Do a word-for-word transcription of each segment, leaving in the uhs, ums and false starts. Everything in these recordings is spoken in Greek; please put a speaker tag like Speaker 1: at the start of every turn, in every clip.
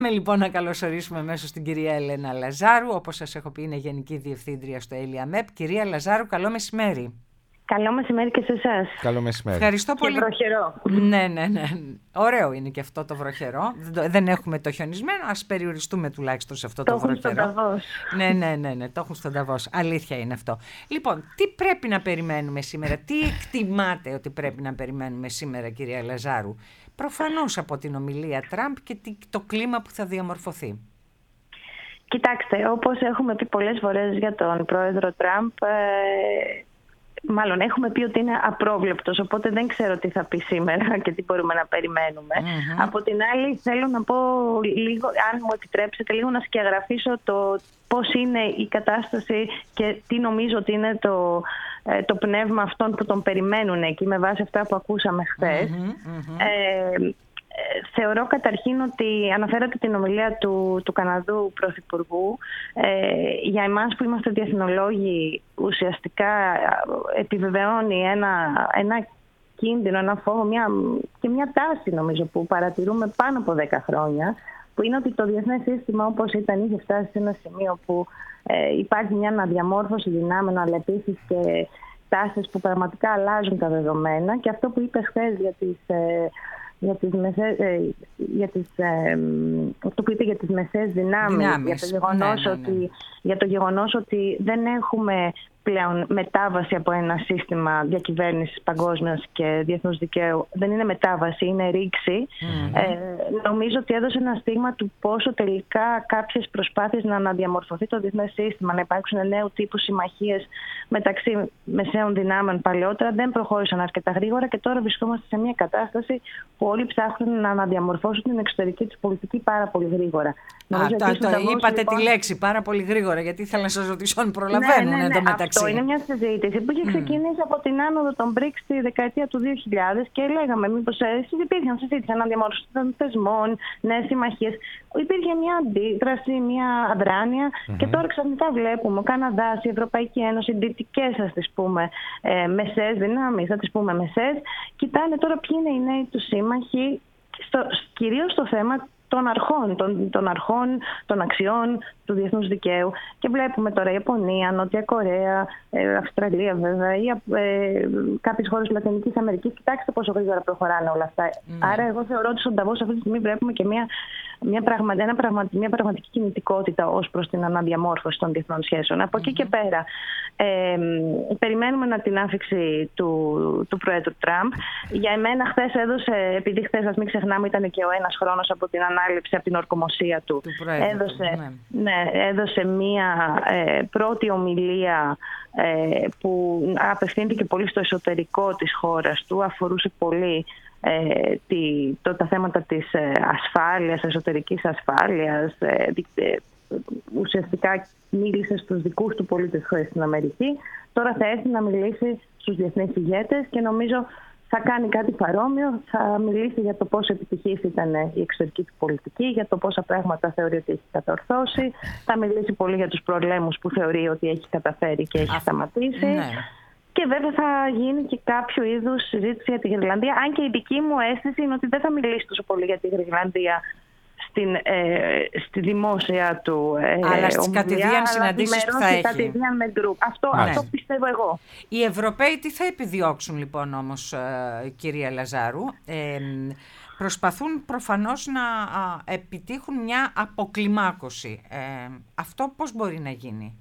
Speaker 1: Με λοιπόν να καλωσορίσουμε μέσω την κυρία Ελένα Λαζάρου, όπως σας έχω πει είναι Γενική Διευθύντρια στο ΕΛΙΑΜΕΠ. Κυρία Λαζάρου, καλό μεσημέρι.
Speaker 2: Καλό μεσημέρι και σε εσάς.
Speaker 3: Καλό μεσημέρι.
Speaker 1: Ευχαριστώ πολύ.
Speaker 2: Και βροχερό.
Speaker 1: Ναι, ναι, ναι. Ωραίο είναι και αυτό το βροχερό. Δεν έχουμε το χιονισμένο, ας περιοριστούμε τουλάχιστον σε αυτό το,
Speaker 2: το
Speaker 1: βροχερό.
Speaker 2: Το έχουν στον Νταβός.
Speaker 1: Ναι, ναι, ναι, ναι, το έχουν στον Νταβός. Αλήθεια είναι αυτό. Λοιπόν, τι πρέπει να περιμένουμε σήμερα, τι εκτιμάτε ότι πρέπει να περιμένουμε σήμερα, κυρία Λαζάρου? Προφανώς από την ομιλία Τραμπ και το κλίμα που θα διαμορφωθεί.
Speaker 2: Κοιτάξτε, όπως έχουμε πει πολλές φορές για τον πρόεδρο Τραμπ, ε, μάλλον έχουμε πει ότι είναι απρόβλεπτος, οπότε δεν ξέρω τι θα πει σήμερα και τι μπορούμε να περιμένουμε. Mm-hmm. Από την άλλη θέλω να πω λίγο, αν μου επιτρέψετε, λίγο να σκιαγραφίσω το πώς είναι η κατάσταση και τι νομίζω ότι είναι το, το πνεύμα αυτών που τον περιμένουν εκεί με βάση αυτά που ακούσαμε χθες. Mm-hmm, mm-hmm. Ε, Θεωρώ καταρχήν ότι αναφέρατε την ομιλία του, του Καναδού Πρωθυπουργού. Ε, για εμάς που είμαστε διεθνολόγοι ουσιαστικά επιβεβαιώνει ένα, ένα κίνδυνο, ένα φόβο μια, και μια τάση νομίζω που παρατηρούμε πάνω από δέκα χρόνια, που είναι ότι το διεθνές σύστημα όπως ήταν είχε φτάσει σε ένα σημείο που ε, υπάρχει μια αναδιαμόρφωση δυνάμεων, αλλά επίσης και τάσεις που πραγματικά αλλάζουν τα δεδομένα, και αυτό που είπες χθες για τις... Ε, Για τις, μεσαίες, για τις, ε, αυτό που είπε για τις μεσαίες δυνάμεις, δυνάμεις. Για, το γεγονός ναι, ναι, ναι. Ότι, για το γεγονός ότι δεν έχουμε πλέον μετάβαση από ένα σύστημα διακυβέρνησης παγκόσμιας και διεθνούς δικαίου. Δεν είναι μετάβαση, είναι ρήξη. Mm-hmm. Ε, νομίζω ότι έδωσε ένα στίγμα του πόσο τελικά κάποιες προσπάθειες να αναδιαμορφωθεί το διεθνές σύστημα, να υπάρξουν νέου τύπου συμμαχίες μεταξύ μεσαίων δυνάμεων παλαιότερα, δεν προχώρησαν αρκετά γρήγορα και τώρα βρισκόμαστε σε μια κατάσταση που όλοι ψάχνουν να αναδιαμορφώσουν την εξωτερική τους πολιτική πάρα πολύ γρήγορα.
Speaker 1: Α, το, το, το είπατε λοιπόν... τη λέξη πάρα πολύ γρήγορα, γιατί ήθελα να σας ρωτήσω αν προλαβαίνουν ναι, ναι, ναι, εδώ μεταξύ.
Speaker 2: Αυτό είναι μια συζήτηση που είχε ξεκινήσει mm. από την άνοδο των μπρικς στη δεκαετία του δύο χιλιάδες και λέγαμε μήπως εσείς υπήρχαν συζήτηση αναδιαμόρφωση των θεσμών, νέες συμμαχίες. Υπήρχε μια αντίδραση, μια αδράνεια mm-hmm. και τώρα ξαφνικά βλέπουμε ο Καναδάς, η Ευρωπαϊκή Ένωση, οι δυτικές ας τις πούμε ε, μεσαίες δυνάμεις, θα τις πούμε μεσαίες, κοιτάνε τώρα ποιοι είναι οι νέοι τους σύμμαχοι, στο, κυρίως στο θέμα των αρχών, των, των αρχών, των αξιών του διεθνούς δικαίου. Και βλέπουμε τώρα Ιαπωνία, Νότια Κορέα, ε, Αυστραλία βέβαια, ή ε, κάποιες χώρες της Λατινικής Αμερικής. Κοιτάξτε πόσο γρήγορα προχωράνε όλα αυτά. Mm. Άρα εγώ θεωρώ ότι στον Νταβός αυτή τη στιγμή βλέπουμε και μια, μια, πραγμα, ένα πραγμα, μια πραγματική κινητικότητα ως προς την αναδιαμόρφωση των διεθνών σχέσεων. Από mm. εκεί και πέρα ε, περιμένουμε να την άφηξη του, του Προέδρου Τραμπ. Για εμένα χθες έδωσε, επειδή χθες ας μην ξεχνάμε ήταν και ο ένας χρόνος από την ανάληψη, από την ορκομοσία του, του Προέδρου, έδωσε, ναι. Ναι, έδωσε μία ε, πρώτη ομιλία ε, που απευθύνθηκε πολύ στο εσωτερικό της χώρας του, αφορούσε πολύ ε, τη, το, τα θέματα της ε, ασφάλειας, εσωτερικής ασφάλειας, ε, ε, ουσιαστικά μίλησε στους δικούς του πολίτες στην Αμερική. Τώρα θα έρθει να μιλήσει στους διεθνείς ηγέτες και νομίζω θα κάνει κάτι παρόμοιο, θα μιλήσει για το πόσο επιτυχής ήταν η εξωτερική του πολιτική, για το πόσα πράγματα θεωρεί ότι έχει κατορθώσει, θα μιλήσει πολύ για τους προλέμους που θεωρεί ότι έχει καταφέρει και έχει σταματήσει. Ναι. Και βέβαια θα γίνει και κάποιο είδους συζήτηση για τη Γρυλανδία, αν και η δική μου αίσθηση είναι ότι δεν θα μιλήσει τόσο πολύ για τη Γρυλανδία στην, ε, στη δημόσια του ε,
Speaker 1: αλλά στις κατηδίαν συναντήσεις που θα έχει.
Speaker 2: Κατηδίαν με γκρουπ. Αυτό,
Speaker 1: ναι.
Speaker 2: αυτό πιστεύω εγώ.
Speaker 1: Οι Ευρωπαίοι τι θα επιδιώξουν λοιπόν όμως, ε, κυρία Λαζάρου? Ε, προσπαθούν προφανώς να α, επιτύχουν μια αποκλιμάκωση. Ε, αυτό πώς μπορεί να γίνει?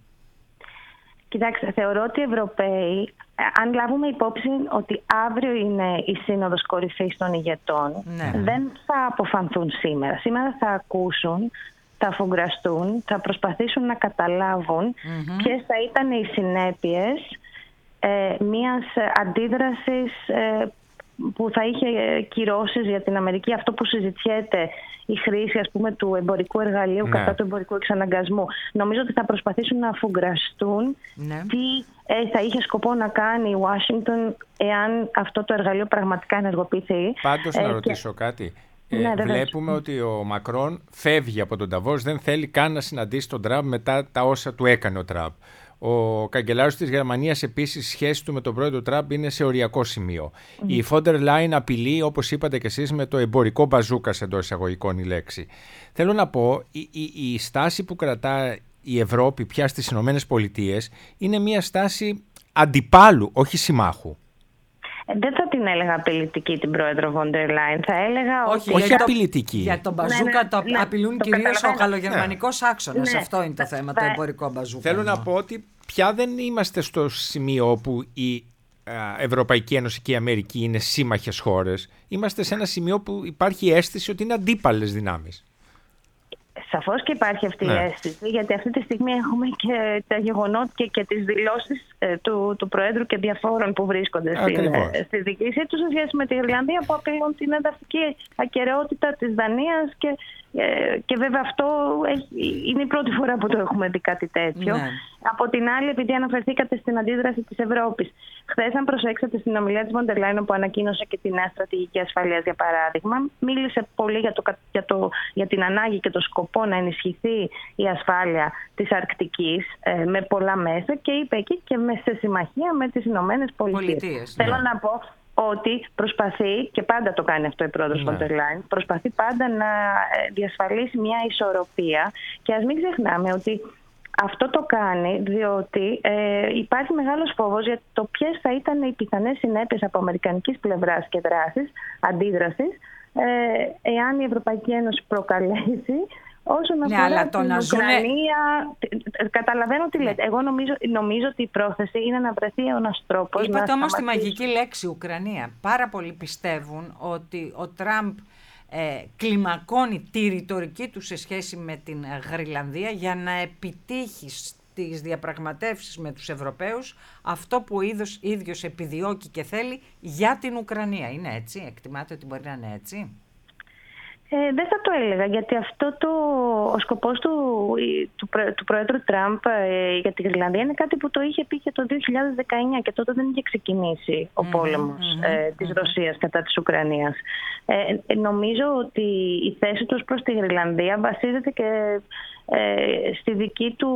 Speaker 2: Κοιτάξτε, θεωρώ ότι οι Ευρωπαίοι, αν λάβουμε υπόψη ότι αύριο είναι η Σύνοδος Κορυφής των Ηγετών, ναι. δεν θα αποφανθούν σήμερα. Σήμερα θα ακούσουν, θα αφουγκραστούν, θα προσπαθήσουν να καταλάβουν mm-hmm. ποιες θα ήταν οι συνέπειες ε, μιας αντίδρασης ε, που θα είχε κυρώσεις για την Αμερική, αυτό που συζητιέται, η χρήση ας πούμε του εμπορικού εργαλείου ναι. κατά του εμπορικού εξαναγκασμού. Νομίζω ότι θα προσπαθήσουν να αφουγκραστούν ναι. τι ε, θα είχε σκοπό να κάνει η Ουάσιγκτον εάν αυτό το εργαλείο πραγματικά ενεργοποιηθεί.
Speaker 3: Πάντως ε, να
Speaker 2: και...
Speaker 3: ρωτήσω κάτι. Ε,
Speaker 2: ναι,
Speaker 3: βλέπουμε ότι ο Μακρόν φεύγει από τον Νταβός, δεν θέλει καν να συναντήσει τον Τραμπ μετά τα όσα του έκανε ο Τραμπ. Ο καγκελάριος της Γερμανίας επίσης, η σχέση του με τον πρόεδρο Τραμπ είναι σε οριακό σημείο. Mm. Η Φόντερ Λάιν απειλεί, όπως είπατε και εσείς, με το εμπορικό μπαζούκας, εντός εισαγωγικών η λέξη. Θέλω να πω, η, η, η στάση που κρατά η Ευρώπη πια στις Ηνωμένες Πολιτείες είναι μια στάση αντιπάλου, όχι συμμάχου.
Speaker 2: Δεν θα την έλεγα απειλητική την πρόεδρο Βόντερ Λάιν. Θα έλεγα
Speaker 3: όχι,
Speaker 2: ότι.
Speaker 3: Όχι απειλητική.
Speaker 1: Για τον μπαζούκα ναι, ναι, το ναι, απειλούν το κυρίως ο γαλλογερμανικός ναι. άξονας. Ναι. Αυτό είναι το θέμα, το εμπορικό μπαζούκα.
Speaker 3: Θέλω να πω ότι πια δεν είμαστε στο σημείο όπου η Ευρωπαϊκή Ένωση και η Αμερική είναι σύμμαχες χώρες. Είμαστε σε ένα σημείο που υπάρχει αίσθηση ότι είναι αντίπαλες δυνάμεις.
Speaker 2: Σαφώς και υπάρχει αυτή ναι. η αίσθηση, γιατί αυτή τη στιγμή έχουμε και τα γεγονότα και, και τις δηλώσεις ε, του, του Προέδρου και διαφόρων που βρίσκονται στην, ε, στη διοίκησή του σε σχέση με τη Ιρλανδία, που απειλούν την εδαφική ακεραιότητα της Δανίας και, ε, και βέβαια αυτό έχει, είναι η πρώτη φορά που το έχουμε δει κάτι τέτοιο. Ναι. Από την άλλη, επειδή αναφερθήκατε στην αντίδραση της Ευρώπης, χθες, αν προσέξατε στην ομιλία της Βόντερ Λάιν, που ανακοίνωσε και τη νέα στρατηγική ασφαλείας, για παράδειγμα, μίλησε πολύ για, το, για, το, για την ανάγκη και το σκοπό να ενισχυθεί η ασφάλεια της Αρκτικής ε, με πολλά μέσα και είπε εκεί και με, σε συμμαχία με τις Ηνωμένες Πολιτείες. Θέλω ναι. να πω ότι προσπαθεί, και πάντα το κάνει αυτό η πρόεδρος Βόντερ Λάιν, προσπαθεί πάντα να διασφαλίσει μια ισορροπία, και ας μην ξεχνάμε ότι αυτό το κάνει διότι ε, υπάρχει μεγάλος φόβος για το ποιες θα ήταν οι πιθανές συνέπειες από αμερικανικής πλευράς και δράσης, αντίδρασης, ε, εάν η Ευρωπαϊκή Ένωση προκαλέσει όσον αφορά ναι, την Ουκρανία. Ζουνε... Καταλαβαίνω τι λέτε. Εγώ νομίζω, νομίζω ότι η πρόθεση είναι να βρεθεί ένας τρόπος.
Speaker 1: Είπατε όμως τη μαγική λέξη Ουκρανία. Πάρα πολλοί πιστεύουν ότι ο Τραμπ Ε, κλιμακώνει τη ρητορική του σε σχέση με την Γροιλανδία για να επιτύχει στις διαπραγματεύσεις με τους Ευρωπαίους αυτό που ο ίδιος, ίδιος επιδιώκει και θέλει για την Ουκρανία. Είναι έτσι? Εκτιμάτε ότι μπορεί να είναι έτσι?
Speaker 2: Ε, δεν θα το έλεγα, γιατί αυτό το, ο σκοπός του, του, του Πρόεδρου Τραμπ ε, για την Γροιλανδία είναι κάτι που το είχε πει και το δύο χιλιάδες δεκαεννιά, και τότε δεν είχε ξεκινήσει ο mm-hmm, πόλεμος mm-hmm, ε, της mm-hmm. Ρωσίας κατά της Ουκρανίας. Ε, ε, νομίζω ότι η θέση του προς τη Γροιλανδία βασίζεται και ε, στη δική του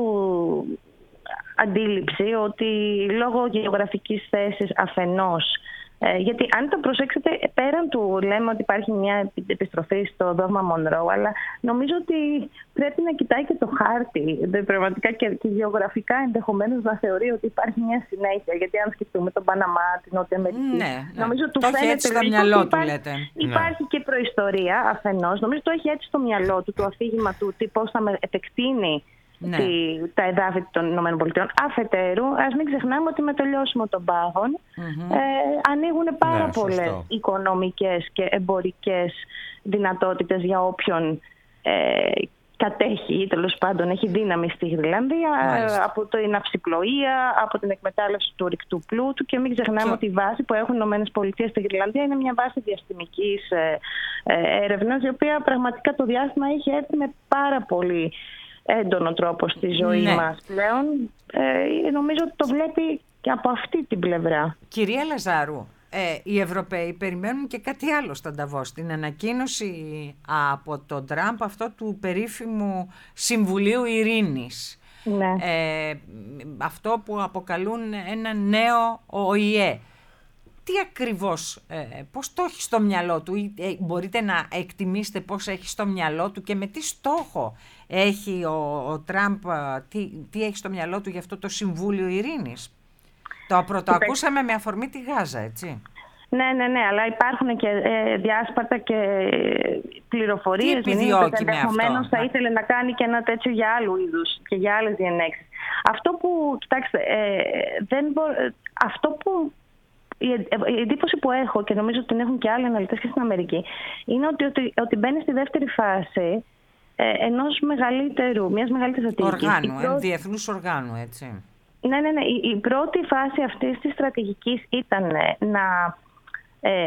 Speaker 2: αντίληψη ότι λόγω γεωγραφικής θέσης αφενός, Ε, γιατί αν το προσέξετε, πέραν του λέμε ότι υπάρχει μια επιστροφή στο δόγμα Μονρό, αλλά νομίζω ότι πρέπει να κοιτάει και το χάρτη, πραγματικά και, και γεωγραφικά ενδεχομένως να θεωρεί ότι υπάρχει μια συνέχεια. Γιατί αν σκεφτούμε τον Παναμά, την Νότια Αμερική,
Speaker 1: ναι, ναι.
Speaker 2: νομίζω
Speaker 1: το έχει έτσι στο μυαλό του,
Speaker 2: υπάρχει,
Speaker 1: λέτε.
Speaker 2: Υπάρχει ναι. και προϊστορία αφενός. Νομίζω το έχει έτσι στο μυαλό του, το αφήγημα του, πώς θα με επεκτείνει ναι. τη, τα εδάφη των ΗΠΑ. Αφετέρου, ας μην ξεχνάμε ότι με το λιώσιμο των πάγων mm-hmm. ε, ανοίγουν πάρα ναι, πολλές σωστό. οικονομικές και εμπορικές δυνατότητες για όποιον ε, κατέχει ή τέλος πάντων έχει δύναμη στη Γροιλανδία, ε, από την ναυσιπλοεία, από την εκμετάλλευση του ορυκτού πλούτου, και μην ξεχνάμε και... ότι η βάση που έχουν οι ΗΠΑ στη Γροιλανδία είναι μια βάση διαστημικής ε, ε, έρευνας, η οποία πραγματικά το διάστημα έχει έρθει με πάρα πολύ έντονο τρόπο στη ζωή ναι. μας πλέον. Ε, νομίζω ότι το βλέπει και από αυτή την πλευρά.
Speaker 1: Κυρία Λαζάρου, ε, οι Ευρωπαίοι περιμένουν και κάτι άλλο στον Νταβός. Την ανακοίνωση από τον Τραμπ, αυτό του περίφημου Συμβουλίου Ειρήνης.
Speaker 2: Ναι.
Speaker 1: Ε, αυτό που αποκαλούν ένα νέο ΟΗΕ. Τι ακριβώς, ε, πώς το έχει στο μυαλό του, ή ε, μπορείτε να εκτιμήσετε πώς έχει στο μυαλό του και με τι στόχο έχει ο, ο Τραμπ, τι, τι έχει στο μυαλό του για αυτό το Συμβούλιο Ειρήνης? Το πρωτοακούσαμε με αφορμή τη Γάζα, έτσι.
Speaker 2: Ναι, ναι, ναι, αλλά υπάρχουν και ε, διάσπαρτα και πληροφορίες.
Speaker 1: Τι επιδιώκει με αυτό?
Speaker 2: Ενδεχομένως θα ήθελε να κάνει και ένα τέτοιο για άλλου είδους και για άλλες διενέξεις. Αυτό που, κοιτάξτε, ε, δεν μπο, αυτό που η εντύπωση που έχω, και νομίζω ότι την έχουν και άλλοι αναλυτές και στην Αμερική, είναι ότι, ότι, ότι μπαίνει στη δεύτερη φάση ε, ενός μεγαλύτερου, μιας μεγαλύτερης στρατηγικής.
Speaker 1: Οργάνου,
Speaker 2: πρώτη...
Speaker 1: διεθνούς οργάνου, έτσι.
Speaker 2: Ναι, ναι, ναι. Η, η πρώτη φάση αυτής της στρατηγικής ήταν να, ε,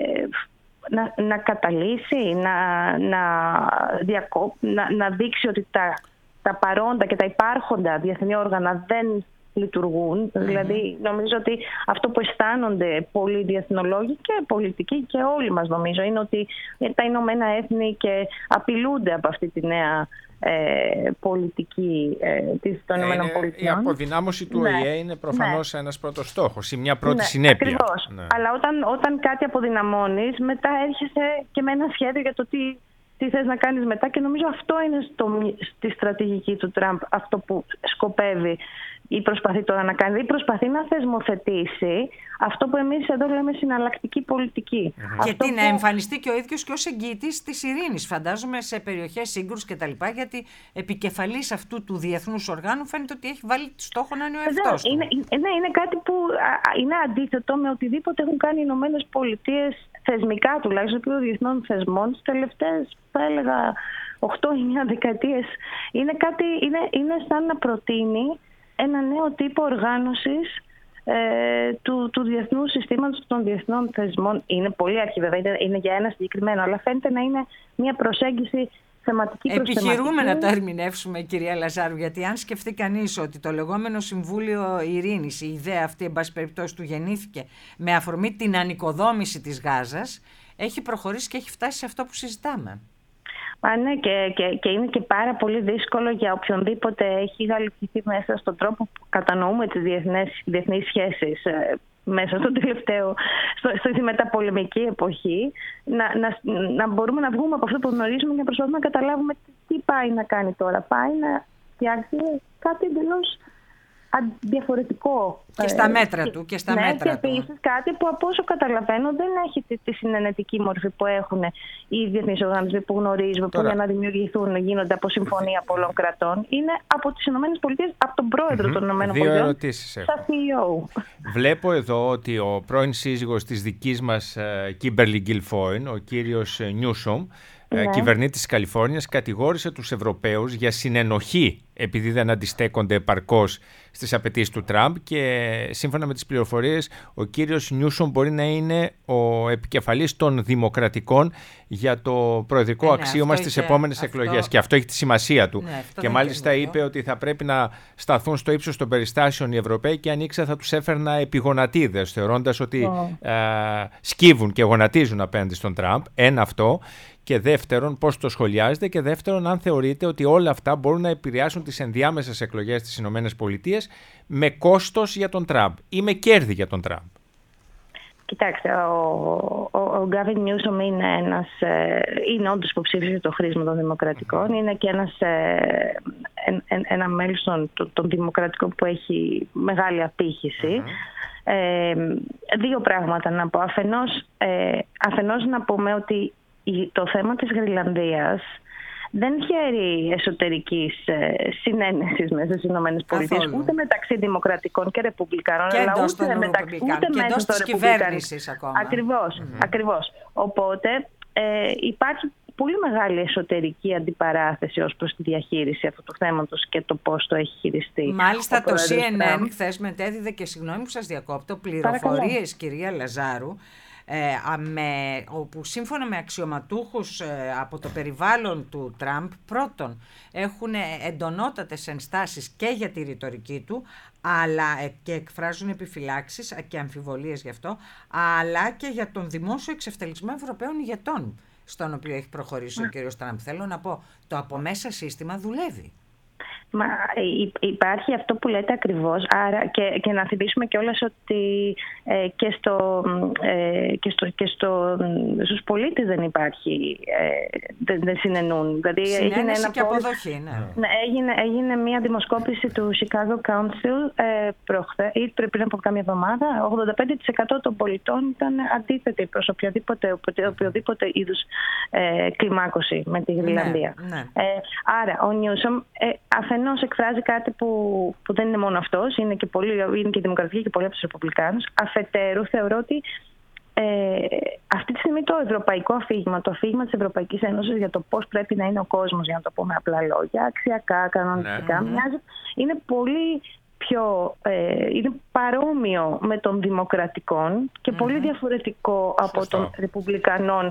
Speaker 2: να, να καταλύσει, να, να, διακό, να, να δείξει ότι τα, τα παρόντα και τα υπάρχοντα διεθνή όργανα δεν λειτουργούν. Mm-hmm. Δηλαδή νομίζω ότι αυτό που αισθάνονται πολλοί διεθνολόγοι και πολιτικοί και όλοι μας νομίζω είναι ότι τα Ηνωμένα Έθνη και απειλούνται από αυτή τη νέα ε, πολιτική ε, των Ηνωμένων Πολιτειών.
Speaker 3: Η αποδυνάμωση του
Speaker 2: ναι.
Speaker 3: Ο Ε είναι προφανώς ναι. ένας πρώτος στόχος ή μια πρώτη
Speaker 2: ναι,
Speaker 3: συνέπεια.
Speaker 2: Ακριβώς. Ναι. Αλλά όταν, όταν κάτι αποδυναμώνεις, μετά έρχεσαι και με ένα σχέδιο για το τι, τι θες να κάνεις μετά, και νομίζω αυτό είναι στο, στη στρατηγική του Τραμπ, αυτό που σκοπεύει ή προσπαθεί τώρα να κάνει. Ή προσπαθεί να θεσμοθετήσει αυτό που εμείς εδώ λέμε συναλλακτική πολιτική.
Speaker 1: Mm-hmm. Και τι, που... να εμφανιστεί και ο ίδιος και ως εγγυητής της ειρήνης, φαντάζομαι, σε περιοχές σύγκρουσης κτλ. Γιατί επικεφαλής αυτού του διεθνούς οργάνου φαίνεται ότι έχει βάλει στόχο να είναι ο εαυτός του.
Speaker 2: Είναι, είναι, είναι κάτι που είναι αντίθετο με οτιδήποτε έχουν κάνει οι Ηνωμένες Πολιτείες θεσμικά, τουλάχιστον επίπεδο διεθνών θεσμών, τις τελευταίες, θα έλεγα, οκτώ εννιά δεκαετίες. Είναι, κάτι, είναι, είναι σαν να προτείνει ένα νέο τύπο οργάνωσης ε, του, του διεθνού συστήματος των διεθνών θεσμών. Είναι πολύ αρχή βέβαια, είναι, είναι για ένα συγκεκριμένο, αλλά φαίνεται να είναι μια προσέγγιση θεματική προς
Speaker 1: Επιχειρούμε
Speaker 2: θεματική.
Speaker 1: να το ερμηνεύσουμε, κυρία Λαζάρου, γιατί αν σκεφτεί κανείς ότι το λεγόμενο Συμβούλιο Ειρήνης, η ιδέα αυτή, εν πάση περιπτώσει, του γεννήθηκε με αφορμή την ανοικοδόμηση της Γάζας, έχει προχωρήσει και έχει φτάσει σε αυτό που συζητάμε.
Speaker 2: Α, ναι, και, και, και είναι και πάρα πολύ δύσκολο για οποιονδήποτε έχει γαλουχηθεί μέσα στον τρόπο που κατανοούμε τις διεθνές, διεθνείς σχέσεις ε, μέσα στο τελευταίο, στο, στη μεταπολεμική εποχή, να, να, να μπορούμε να βγούμε από αυτό που γνωρίζουμε και να προσπαθούμε να καταλάβουμε τι πάει να κάνει τώρα. Πάει να φτιάξει κάτι εντελώς διαφορετικό.
Speaker 1: Και στα μέτρα του. Και στα
Speaker 2: ναι,
Speaker 1: μέτρα
Speaker 2: και επίσης κάτι που από όσο καταλαβαίνω δεν έχει τη, τη συνενετική μορφή που έχουν οι διεθνείς οργανισμοί που γνωρίζουμε, τώρα, που για να δημιουργηθούν γίνονται από συμφωνία πολλών κρατών. Είναι από τις ΗΠΑ, από τον πρόεδρο mm-hmm. των ΗΠΑ.
Speaker 3: Δύο ερωτήσεις έχω.
Speaker 2: Σαν σι ι ο.
Speaker 3: Βλέπω εδώ ότι ο πρώην σύζυγος της δικής μας Κίμπερλι Γκιλφόιν, ο κύριος Νιούσομ, ναι. κυβερνήτης της Καλιφόρνιας, κατηγόρησε τους Ευρωπαίους για συνενοχή επειδή δεν αντιστέκονται επαρκώς στις απαιτήσεις του Τραμπ, και σύμφωνα με τις πληροφορίες ο κύριος Νιούσομ μπορεί να είναι ο επικεφαλής των Δημοκρατικών για το προεδρικό ναι, αξίωμα στις είχε, επόμενες αυτό... εκλογές, και αυτό έχει τη σημασία του. Ναι, και μάλιστα είπε ότι θα πρέπει να σταθούν στο ύψος των περιστάσεων οι Ευρωπαίοι, και αν ήξερα θα τους έφερνα επιγονατίδες, θεωρώντας ότι oh. ε, σκύβουν και γονατίζουν απέναντι στον Τραμπ. Ένα αυτό. Και δεύτερον, πώς το σχολιάζετε, και δεύτερον, αν θεωρείτε ότι όλα αυτά μπορούν να επηρεάσουν τις ενδιάμεσες εκλογές στις Ηνωμένες Πολιτείες με κόστος για τον Τραμπ ή με κέρδη για τον Τραμπ.
Speaker 2: Κοιτάξτε, ο, ο, ο Γκάβιν Νιούσομ είναι ένας, είναι όντως υποψήφιος για το χρήσμα των Δημοκρατικών. Mm-hmm. Είναι και ένας, εν, εν, ένα μέλος των, των Δημοκρατικών που έχει μεγάλη απήχηση. Mm-hmm. Ε, δύο πράγματα να πω. Αφενός, ε, αφενός να πούμε ότι το θέμα της Γροιλανδίας δεν χαίρει εσωτερικής ε, συνένεσης μέσα στις ΗΠΑ, ούτε μεταξύ Δημοκρατικών και Ρεπουμπλικανών,
Speaker 1: και
Speaker 2: αλλά
Speaker 1: εντός
Speaker 2: ούτε, μεταξύ, ούτε
Speaker 1: και
Speaker 2: μέσα στο
Speaker 1: κυβέρνησης ακόμα.
Speaker 2: Ακριβώς, mm-hmm. ακριβώς. Οπότε ε, υπάρχει πολύ μεγάλη εσωτερική αντιπαράθεση ως προς τη διαχείριση αυτού του θέματος και το πώς το έχει χειριστεί.
Speaker 1: Μάλιστα το σι εν εν χθες μετέδιδε, και συγγνώμη που σας διακόπτω, πληροφορίες, κυρία Λαζάρου, Ε, με, όπου σύμφωνα με αξιωματούχους ε, από το περιβάλλον του Τραμπ, πρώτον έχουν εντονότατες ενστάσεις και για τη ρητορική του, αλλά ε, και εκφράζουν επιφυλάξεις και αμφιβολίες γι' αυτό, αλλά και για τον δημόσιο εξευτελισμό Ευρωπαίων ηγετών, στον οποίο έχει προχωρήσει ο κύριος Τραμπ. Θέλω να πω, το από μέσα σύστημα δουλεύει.
Speaker 2: Μα υπάρχει αυτό που λέτε ακριβώς, άρα και, και να θυμίσουμε κιόλας ότι ε, και, στο, ε, και, στο, και στο, στους πολίτες δεν υπάρχει, ε, δεν, δεν συνενούν. Δηλαδή έγινε ένα
Speaker 1: και αποδοχή, ναι.
Speaker 2: Ναι, έγινε, έγινε μια δημοσκόπηση του Chicago Council ε, προχθέ, ή πριν από κάμια εβδομάδα. ογδόντα πέντε τοις εκατό των πολιτών ήταν αντίθετοι προς οποιοδήποτε, οποιοδήποτε είδους ε, κλιμάκωση με τη Γροιλανδία.
Speaker 1: Ναι, ναι.
Speaker 2: Ε, άρα ο Νιούσομ ε, αφενός εκφράζει κάτι που, που δεν είναι μόνο αυτός, είναι και, πολύ, είναι και δημοκρατική και πολλοί από τους Ρεπουμπλικάνους. Αφετέρου, θεωρώ ότι ε, αυτή τη στιγμή το ευρωπαϊκό αφήγημα, το αφήγημα της Ευρωπαϊκής Ένωσης για το πώς πρέπει να είναι ο κόσμος, για να το πούμε απλά λόγια, αξιακά, κανονιστικά, ναι, μοιάζει, είναι πολύ πιο, ε, είναι παρόμοιο με των δημοκρατικών και mm-hmm. πολύ διαφορετικό από των ρεπουμπλικανών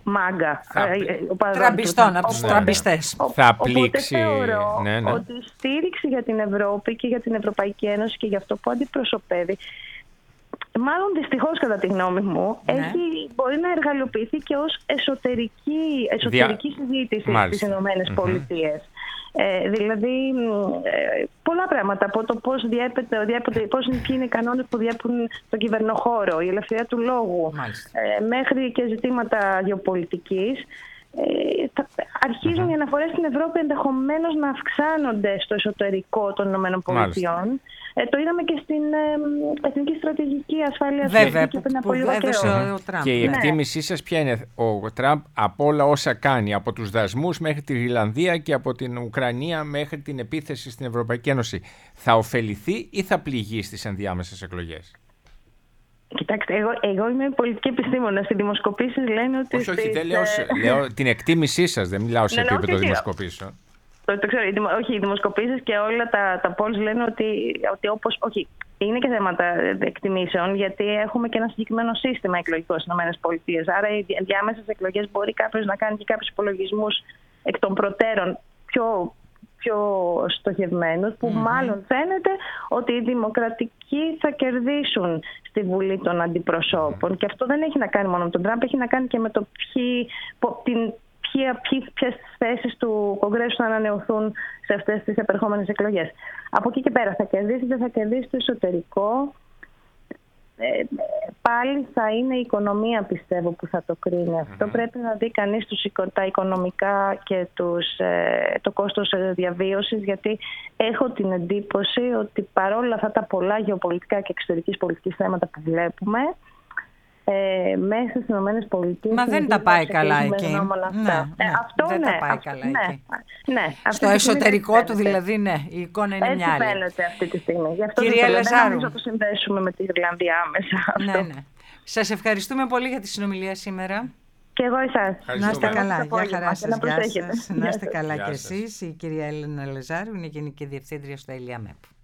Speaker 2: μάγκα.
Speaker 3: Θα...
Speaker 1: Τραμπιστών, από τους τραμπιστές.
Speaker 3: Θα πλήξει.
Speaker 2: Οπότε θεωρώ
Speaker 3: ναι, ναι.
Speaker 2: ότι η στήριξη για την Ευρώπη και για την Ευρωπαϊκή Ένωση και για αυτό που αντιπροσωπεύει, μάλλον δυστυχώς κατά τη γνώμη μου, ναι. έχει, μπορεί να εργαλειοποιηθεί και ως εσωτερική, εσωτερική Δια... συζήτηση στις Ηνωμένες Πολιτείες. Ε, δηλαδή, ε, πολλά πράγματα από το πώς διέπεται, διέπεται, πώς είναι, ποιοι είναι οι κανόνες που διέπουν τον κυβερνοχώρο, η ελευθερία του λόγου, ε, μέχρι και ζητήματα γεωπολιτικής. Ε, θα, αρχίζουν mm-hmm. οι αναφορές στην Ευρώπη ενδεχομένως να αυξάνονται στο εσωτερικό των ΗΠΑ. Ε, το είδαμε και στην ε, Εθνική Στρατηγική Ασφάλεια
Speaker 1: και πριν από λίγο καιρό.
Speaker 3: Και η εκτίμησή ναι. σας ποια είναι? Ο Τραμπ από όλα όσα κάνει, από τους δασμούς μέχρι τη Γροιλανδία και από την Ουκρανία μέχρι την επίθεση στην Ευρωπαϊκή Ένωση, θα ωφεληθεί ή θα πληγεί στις ενδιάμεσες εκλογές?
Speaker 2: Κοιτάξτε, εγώ, εγώ είμαι πολιτική επιστήμονας. Οι δημοσκοπήσεις λένε ότι...
Speaker 3: Όχι, όχι, δεν λέω, λέω την εκτίμησή σας, δεν μιλάω σε
Speaker 2: ναι,
Speaker 3: επίπεδο δημοσκοπήσεων.
Speaker 2: Το, το ξέρω, όχι, οι δημοσκοπήσεις και όλα τα, τα polls λένε ότι, ότι όπως... Όχι, είναι και θέματα εκτιμήσεων, γιατί έχουμε και ένα συγκεκριμένο σύστημα εκλογικό στις ΗΠΑ. Άρα οι διάμεσες εκλογές μπορεί κάποιος να κάνει και κάποιους υπολογισμούς εκ των προτέρων πιο... πιο στοχευμένους, που mm-hmm. μάλλον φαίνεται ότι οι δημοκρατικοί θα κερδίσουν στη Βουλή των Αντιπροσώπων. Mm-hmm. Και αυτό δεν έχει να κάνει μόνο με τον Τραμπ, έχει να κάνει και με το ποιοι, την, ποιες θέσεις του Κογκρέσου θα ανανεωθούν σε αυτές τις επερχόμενες εκλογές. Από εκεί και πέρα θα κερδίσει, δεν θα κερδίσει το εσωτερικό. Ε, πάλι θα είναι η οικονομία, πιστεύω, που θα το κρίνει αυτό. Mm-hmm. Πρέπει να δει κανείς τους, τα οικονομικά και τους, ε, το κόστος διαβίωσης, γιατί έχω την εντύπωση ότι παρόλα αυτά τα πολλά γεωπολιτικά και εξωτερικής πολιτικής θέματα που βλέπουμε, ε, μέσα στις Ηνωμένες Πολιτείες...
Speaker 1: Μα δεν τα πάει καλά εκεί.
Speaker 2: Ναι,
Speaker 1: ναι,
Speaker 2: ε, αυτό
Speaker 1: δεν
Speaker 2: ναι,
Speaker 1: τα πάει
Speaker 2: αυτό,
Speaker 1: καλά
Speaker 2: ναι,
Speaker 1: εκεί.
Speaker 2: Ναι,
Speaker 1: στο εσωτερικό του δηλαδή, ναι, η εικόνα είναι
Speaker 2: έτσι
Speaker 1: μια άλλη.
Speaker 2: Έτσι φαίνεται αυτή τη στιγμή. Γι' αυτό
Speaker 1: Κυρία Λεζάρου,
Speaker 2: δεν να το συνδέσουμε με τη Ιρλανδία άμεσα.
Speaker 1: Ναι, ναι. Σας ευχαριστούμε πολύ για τη συνομιλία σήμερα.
Speaker 2: Και εγώ εσάς.
Speaker 1: Να είστε καλά. Γεια χαρά σας.
Speaker 2: Γεια σας.
Speaker 1: Να είστε καλά κι εσείς. Η κυρία Έλενα Λεζάρου είναι Γενική Διευθύντρια στο ΕΛΙΑΜΕΠ.